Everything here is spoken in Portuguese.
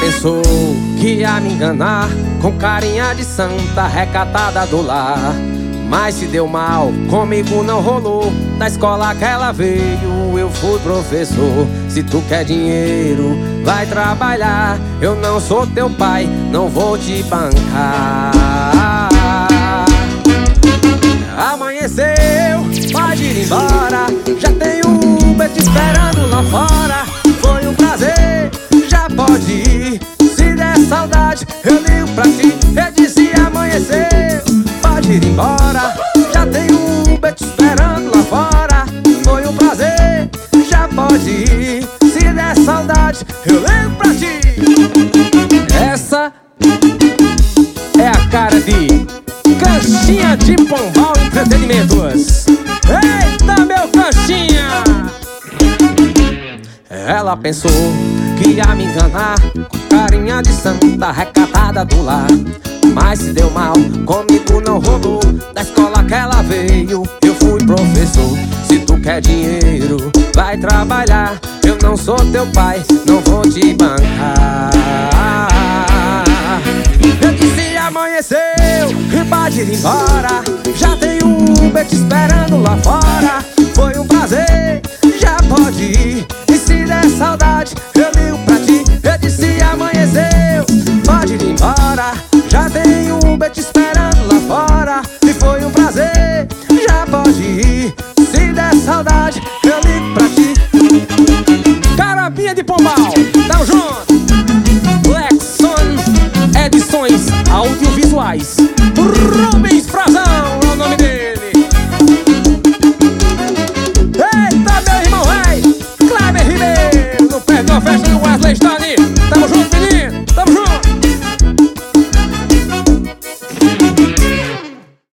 pensou que ia me enganar com carinha de santa recatada do lar. Mas se deu mal, comigo não rolou. Da escola que ela veio, eu fui professor. Se tu quer dinheiro, vai trabalhar. Eu não sou teu pai, não vou te bancar. Amanheceu, pode ir embora. Já tem um Uber te esperando lá fora. Foi um prazer, já pode ir. Se der saudade, eu ligo pra ti. Eu disse amanheceu, pode ir embora. Já tem um Uber te esperando lá fora. Foi um prazer, já pode ir. Se der saudade, eu ligo pra ti. Essa é a cara de Canchinha de Pombal Entretenimentos. Eita, meu Canchinha! Ela pensou que ia me enganar com carinha de santa recatada do lar. Mas se deu mal, comigo não rolou. Da escola que ela veio, eu fui professor. Se tu quer dinheiro, vai trabalhar. Eu não sou teu pai, não vou te bancar. Eu disse amanheceu e pode ir embora. Já tem um Uber te esperando lá fora. Foi um prazer, já pode ir. E se der saudade, eu ligo pra ti. Eu disse amanheceu, pode ir embora. Já tem um Uber te esperando lá fora. E foi um prazer, já pode ir. Se der saudade, eu ligo pra ti. Carapinha de Pombal, tamo junto. Lexon Edições Audiovisuais.